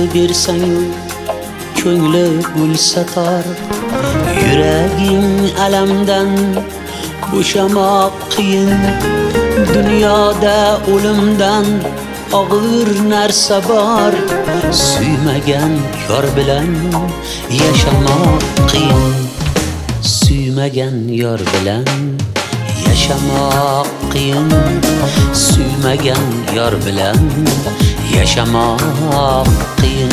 bersang ko'ngli bo'lsa tor, yuraging alamdan bo'shamoq qiyin. Dunyoda o'limdan og'ir narsa bor, suymagan yor bilan yashamoq qiyin. Suymagan yor bilan yashamoq qiyin. Suymagan yor bilan yashamoq qiyin.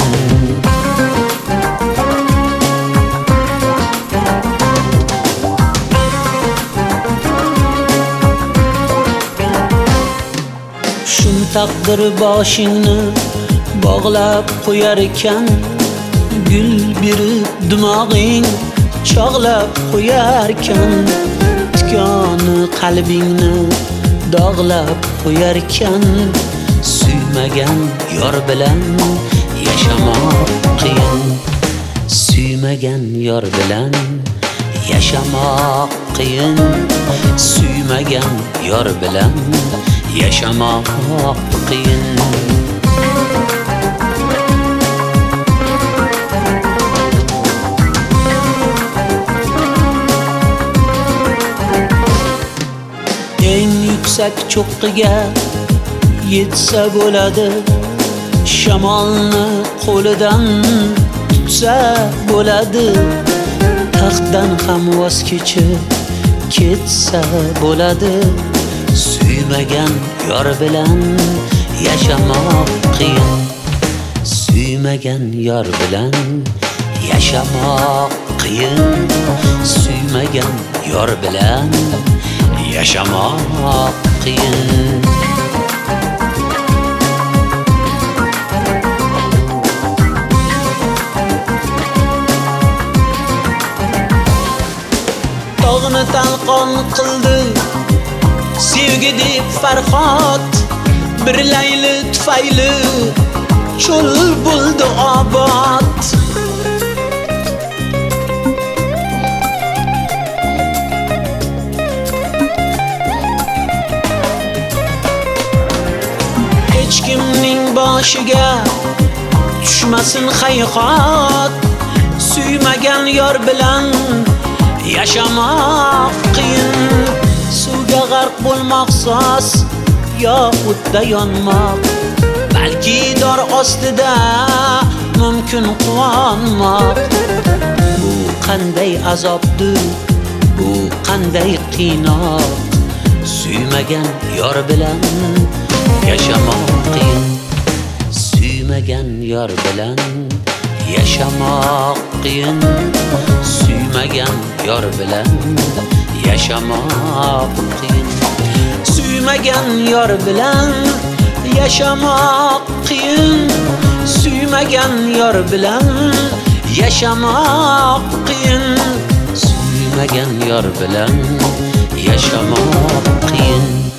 Shun taqdir boshingni bog'lab qo'yar ekan, gul berib dimog'ing chog'lab qo'yarkan, tikoni qalbingni dog'lab qo'yarkan. Suymagan yor bilan yashamoq qiyin. Suymagan yor bilan yashamoq qiyin. Suymagan yor bilan yashamoq qiyin. Eng yuksak cho'qqiga yetsa bo'ladi, shamolni qo'lidan tutsa bo'ladi. Taxtdan ham voz kechib ketsa bo'ladi. Suymagan yor bilan yashamoq qiyin. Suymagan yor bilan yashamoq qiyin. Suymagan yor bilan yashamoq qiyin. Tog'ni talqon qildi sevgi deb Farhod, bir layli tufayli cho'l bo'ldi obod. Hech kimning boshiga tushmasin hayhot, suymagan yor bilan yashamoq qiyin. Suvga g'arq bo'lmoq soz, yo o'tda yonmoq, balki dor ostida mumkin quvonmoq. Bu qanday azobdir, bu qanday qiynoq. Suymagan yor bilan yashamoq qiyin. Suymagan yor bilan yashamoq qiyin. Suymagan yor bilan yashamoq qiyin. Suymagan yor bilan yashamoq qiyin. Suymagan yor bilan yashamoq qiyin. Suymagan yor bilan yashamoq qiyin.